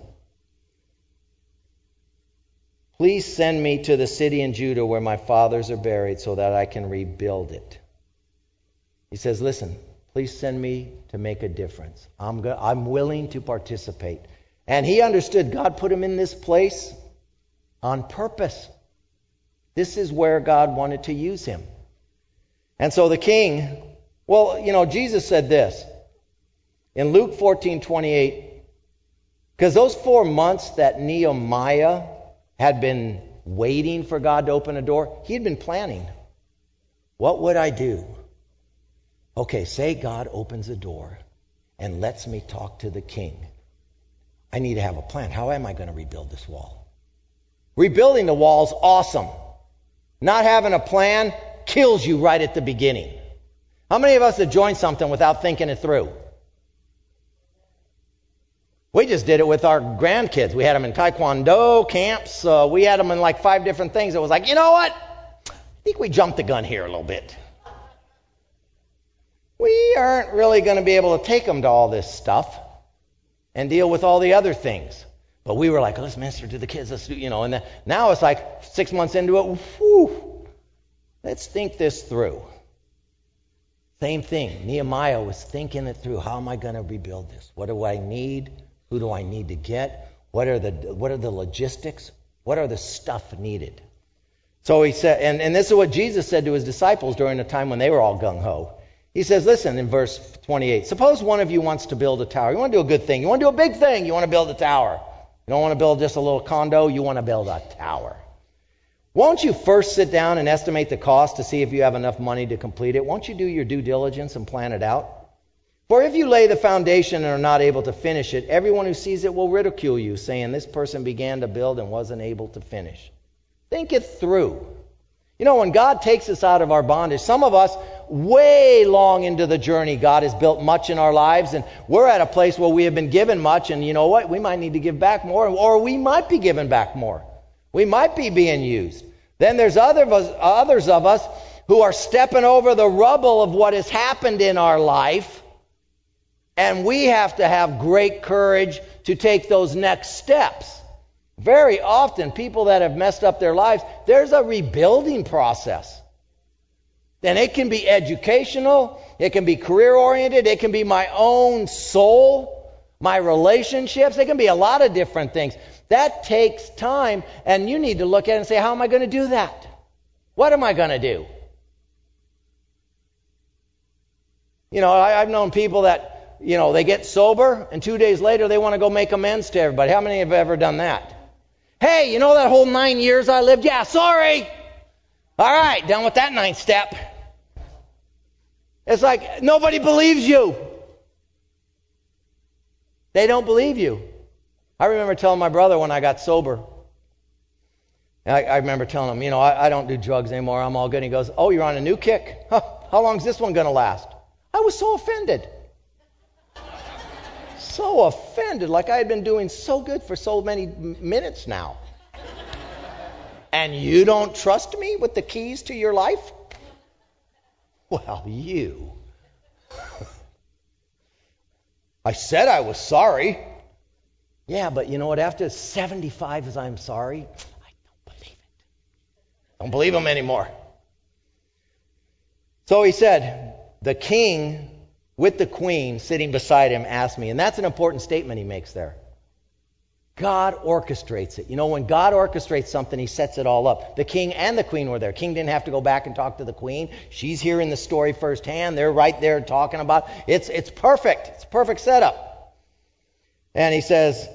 Speaker 1: please send me to the city in Judah where my fathers are buried so that I can rebuild it. He says, listen, please send me to make a difference. I'm go- I'm willing to participate. And he understood God put him in this place on purpose. This is where God wanted to use him. And so the king, well, you know, Jesus said this in Luke fourteen twenty-eight, because those four months that Nehemiah had been waiting for God to open a door, he had been planning. What would I do? Okay, say God opens a door and lets me talk to the king. I need to have a plan. How am I going to rebuild this wall? Rebuilding the wall is awesome. Not having a plan kills you right at the beginning. How many of us have joined something without thinking it through? We just did it with our grandkids. We had them in taekwondo camps. Uh, we had them in like five different things. It was like, you know what? I think we jumped the gun here a little bit. We aren't really going to be able to take them to all this stuff and deal with all the other things. But we were like, let's minister to the kids. Let's do, you know. And then, now it's like six months into it. Whew, let's think this through. Same thing. Nehemiah was thinking it through. How am I going to rebuild this? What do I need? Who do I need to get? What are the what are the logistics? What are the stuff needed? So he said, and, and this is what Jesus said to his disciples during the time when they were all gung-ho. He says, listen, in verse twenty-eight, suppose one of you wants to build a tower. You want to do a good thing. You want to do a big thing. You want to build a tower. You don't want to build just a little condo. You want to build a tower. Won't you first sit down and estimate the cost to see if you have enough money to complete it? Won't you do your due diligence and plan it out? For if you lay the foundation and are not able to finish it, everyone who sees it will ridicule you, saying, this person began to build and wasn't able to finish. Think it through. You know, when God takes us out of our bondage, some of us, way long into the journey, God has built much in our lives, and we're at a place where we have been given much, and you know what? We might need to give back more, or we might be giving back more. We might be being used. Then there's other of us, others of us who are stepping over the rubble of what has happened in our life, and we have to have great courage to take those next steps. Very often, people that have messed up their lives, there's a rebuilding process. And it can be educational, it can be career-oriented, it can be my own soul, my relationships, it can be a lot of different things. That takes time, and you need to look at it and say, how am I going to do that? What am I going to do? You know, I, I've known people that, you know, they get sober, and two days later they want to go make amends to everybody. How many have ever done that? Hey, you know that whole nine years I lived? Yeah, sorry. All right, done with that ninth step. It's like nobody believes you. They don't believe you. I remember telling my brother when I got sober, I, I remember telling him, you know, I, I don't do drugs anymore. I'm all good. And he goes, oh, you're on a new kick? Huh, how long is this one going to last? I was so offended. So offended, like I had been doing so good for so many minutes now. And you don't trust me with the keys to your life? Well, you. I said I was sorry. Yeah, but you know what? After seventy-five as I'm sorry, I don't believe it. Don't believe him anymore. So he said, the king with the queen sitting beside him asked me. And that's an important statement he makes there. God orchestrates it. You know, when God orchestrates something, he sets it all up. The king and the queen were there. King didn't have to go back and talk to the queen. She's hearing the story firsthand. They're right there talking about it. It's, it's perfect. It's a perfect setup. And he says,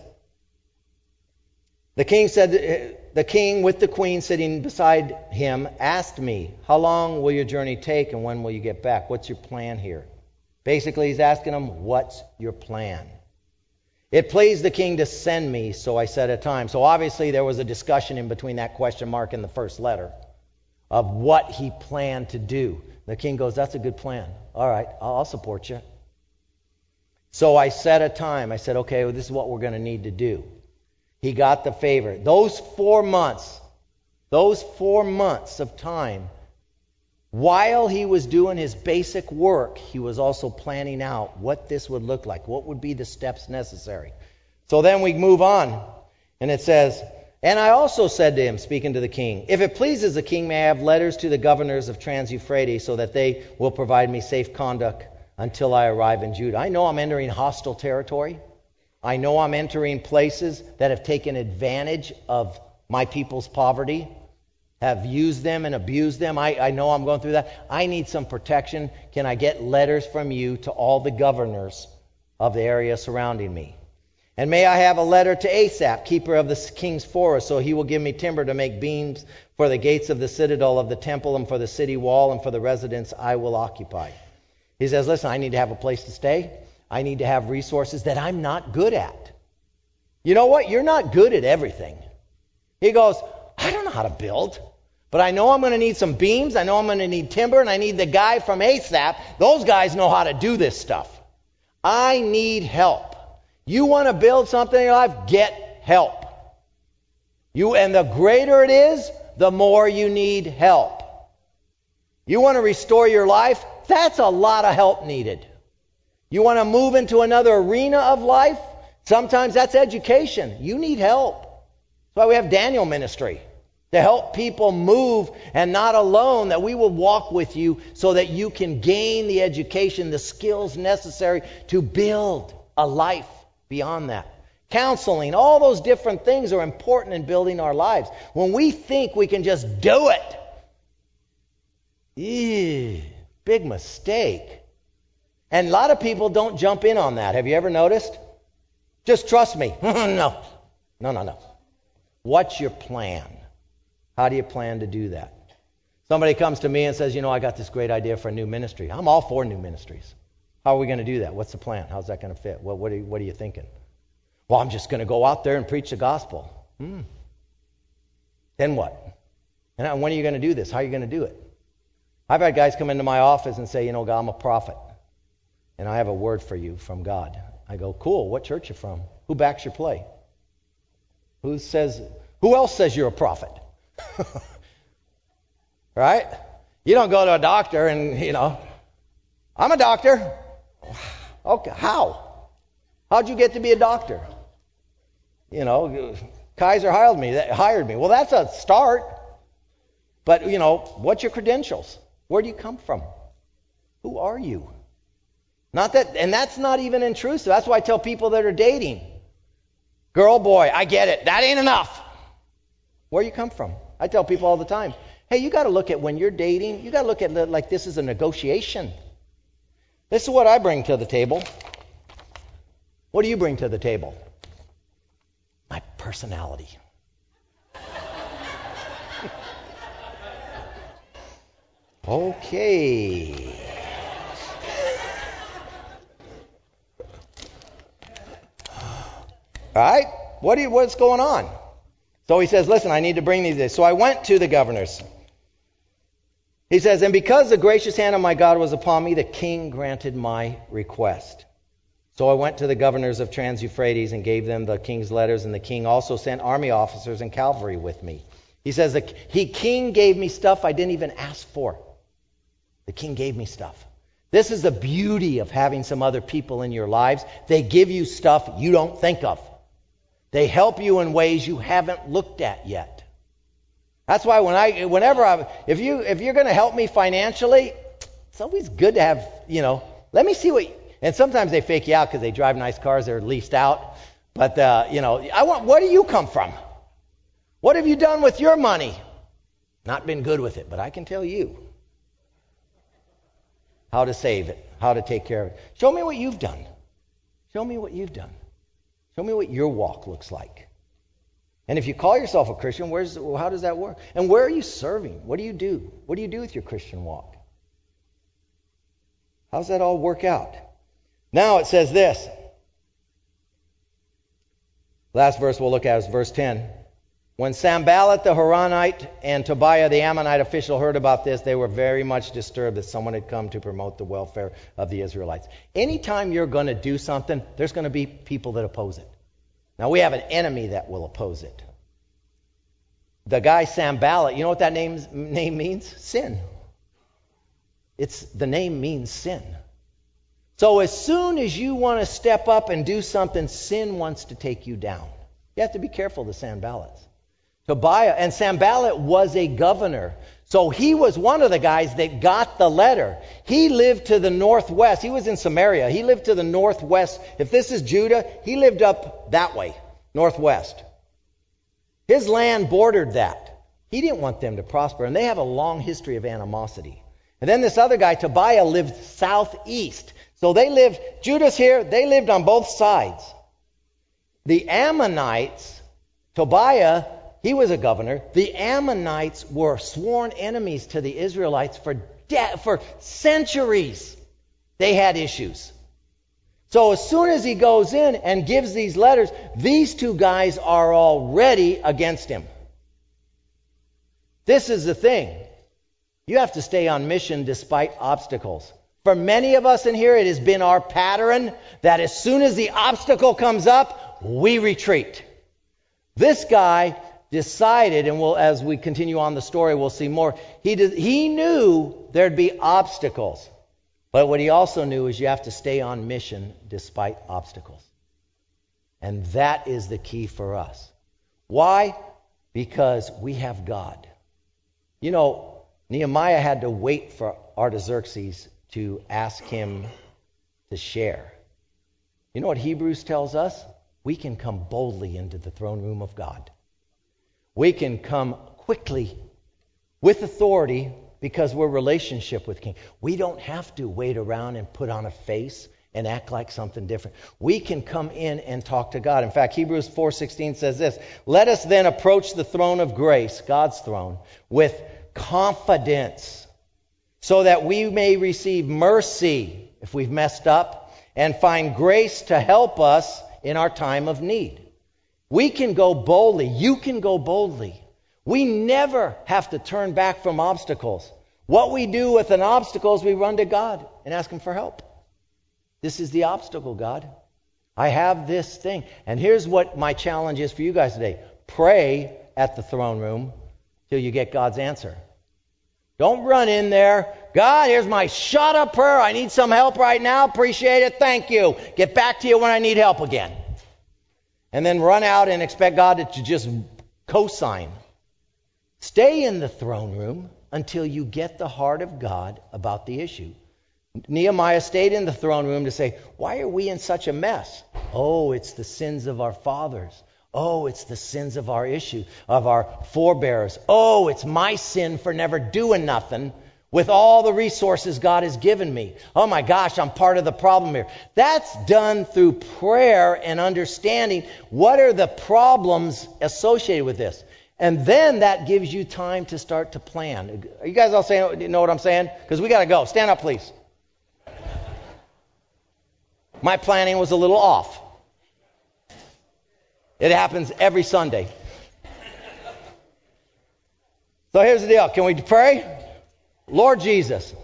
Speaker 1: the king said, the king with the queen sitting beside him asked me, how long will your journey take and when will you get back? What's your plan here? Basically, he's asking him, what's your plan? It pleased the king to send me, so I set a time. So obviously there was a discussion in between that question mark and the first letter of what he planned to do. The king goes, that's a good plan. All right, I'll support you. So I set a time. I said, okay, well, this is what we're going to need to do. He got the favor. Those four months, those four months of time, while he was doing his basic work, he was also planning out what this would look like, what would be the steps necessary. So then we move on, and it says, and I also said to him, speaking to the king, if it pleases the king, may I have letters to the governors of Trans-Euphrates so that they will provide me safe conduct until I arrive in Judah. I know I'm entering hostile territory. I know I'm entering places that have taken advantage of my people's poverty, have used them and abused them. I, I know I'm going through that. I need some protection. Can I get letters from you to all the governors of the area surrounding me? And may I have a letter to Asaph, keeper of the king's forest, so he will give me timber to make beams for the gates of the citadel of the temple and for the city wall and for the residence I will occupy. He says, listen, I need to have a place to stay. I need to have resources that I'm not good at. You know what? You're not good at everything. He goes, I don't know how to build. But I know I'm going to need some beams. I know I'm going to need timber. And I need the guy from Asaph. Those guys know how to do this stuff. I need help. You want to build something in your life? Get help. You, and the greater it is, the more you need help. You want to restore your life? That's a lot of help needed. You want to move into another arena of life? Sometimes that's education. You need help. That's why we have Daniel Ministry. To help people move and not alone, that we will walk with you so that you can gain the education, the skills necessary to build a life beyond that. Counseling, all those different things are important in building our lives. When we think we can just do it, ew, big mistake. And a lot of people don't jump in on that. Have you ever noticed? Just trust me. No. No, no, no. What's your plan? How do you plan to do that? Somebody comes to me and says, you know, I got this great idea for a new ministry. I'm all for new ministries. How are we going to do that? What's the plan? How's that going to fit? Well, what are you, what are you thinking? Well, I'm just going to go out there and preach the gospel. Hmm. Then what? And when are you going to do this? How are you going to do it? I've had guys come into my office and say, you know, God, I'm a prophet. And I have a word for you from God. I go, cool. What church you from? Who backs your play? Who says? Who else says you're a prophet? Right? You don't go to a doctor and, you know, I'm a doctor. Okay, how? How'd you get to be a doctor? You know, Kaiser hired me. Hired me. Well, that's a start. But, you know, what's your credentials? Where do you come from? Who are you? Not that, and that's not even intrusive. That's why I tell people that are dating. Girl, boy, I get it. That ain't enough. Where you come from? I tell people all the time, hey, you got to look at when you're dating, you got to look at it like this is a negotiation. This is what I bring to the table. What do you bring to the table? My personality. Okay. All right, what do you, what's going on? So he says, listen, I need to bring these days. So I went to the governors. He says, and because the gracious hand of my God was upon me, the king granted my request. So I went to the governors of Trans-Euphrates and gave them the king's letters, and the king also sent army officers and cavalry with me. He says, the he, king gave me stuff I didn't even ask for. The king gave me stuff. This is the beauty of having some other people in your lives. They give you stuff you don't think of. They help you in ways you haven't looked at yet. That's why when I, whenever I, if you, if you're going to help me financially, it's always good to have, you know, let me see what, and sometimes they fake you out because they drive nice cars, they're leased out. But, uh, you know, I want, where do you come from? What have you done with your money? Not been good with it, but I can tell you how to save it, how to take care of it. Show me what you've done. Show me what you've done. Show me what your walk looks like. And if you call yourself a Christian, where's well, how does that work? And where are you serving? What do you do? What do you do with your Christian walk? How does that all work out? Now it says this. Last verse we'll look at is verse ten. When Sanballat the Horonite and Tobiah the Ammonite official heard about this, they were very much disturbed that someone had come to promote the welfare of the Israelites. Anytime you're going to do something, there's going to be people that oppose it. Now, we have an enemy that will oppose it. The guy Sanballat, you know what that name, name means? Sin. It's the name means sin. So as soon as you want to step up and do something, sin wants to take you down. You have to be careful of the Sanballats. Tobiah, and Sanballat was a governor. So he was one of the guys that got the letter. He lived to the northwest. He was in Samaria. He lived to the northwest. If this is Judah, he lived up that way, northwest. His land bordered that. He didn't want them to prosper. And they have a long history of animosity. And then this other guy, Tobiah, lived southeast. So they lived, Judah's here, they lived on both sides. The Ammonites, Tobiah, he was a governor. The Ammonites were sworn enemies to the Israelites for de- for centuries. They had issues. So as soon as he goes in and gives these letters, these two guys are already against him. This is the thing. You have to stay on mission despite obstacles. For many of us in here, it has been our pattern that as soon as the obstacle comes up, we retreat. This guy decided, and we'll, as we continue on the story, we'll see more. He did, he knew there'd be obstacles. But what he also knew is you have to stay on mission despite obstacles. And that is the key for us. Why? Because we have God. You know, Nehemiah had to wait for Artaxerxes to ask him to share. You know what Hebrews tells us? We can come boldly into the throne room of God. We can come quickly with authority because we're relationship with King. We don't have to wait around and put on a face and act like something different. We can come in and talk to God. In fact, Hebrews four sixteen says this, let us then approach the throne of grace, God's throne, with confidence so that we may receive mercy if we've messed up and find grace to help us in our time of need. We can go boldly. You can go boldly. We never have to turn back from obstacles. What we do with an obstacle is we run to God and ask Him for help. This is the obstacle, God. I have this thing. And here's what my challenge is for you guys today. Pray at the throne room till you get God's answer. Don't run in there. God, here's my shut up prayer. I need some help right now. Appreciate it. Thank you. Get back to you when I need help again. And then run out and expect God to just co-sign. Stay in the throne room. until you get the heart of God about the issue. Nehemiah stayed in the throne room to say, why are we in such a mess? Oh, it's the sins of our fathers. Oh, it's the sins of our issue, of our forebears. Oh, it's my sin for never doing nothing with all the resources God has given me. Oh my gosh, I'm part of the problem here. That's done through prayer and understanding what are the problems associated with this. And then that gives you time to start to plan. Are you guys all saying, you know what I'm saying? Because we got to go. Stand up, please. My planning was a little off. It happens every Sunday. So here's the deal. Can we pray? Lord Jesus,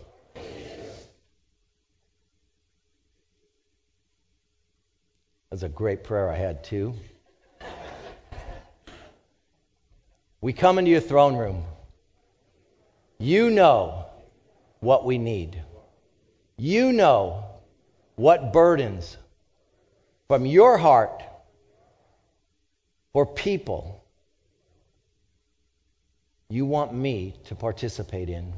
Speaker 1: that's a great prayer I had too. We come into your throne room. You know what we need. You know what burdens from your heart for people you want me to participate in,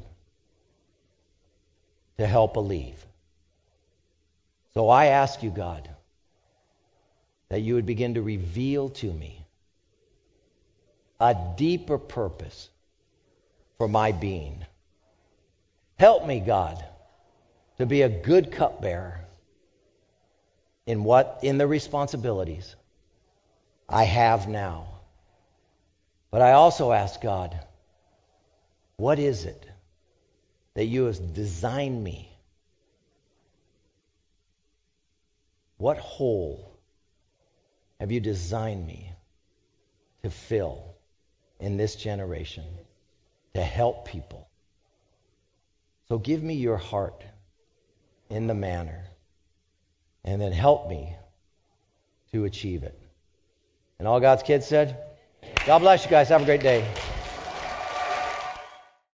Speaker 1: to help alleviate. So I ask you, God, that you would begin to reveal to me a deeper purpose for my being. Help me, God, to be a good cupbearer in what in the responsibilities I have now. But I also ask God, what is it that you have designed me? What hole have you designed me to fill in this generation to help people? So give me your heart in the manner, and then help me to achieve it. And all God's kids said, God bless you guys. Have a great day.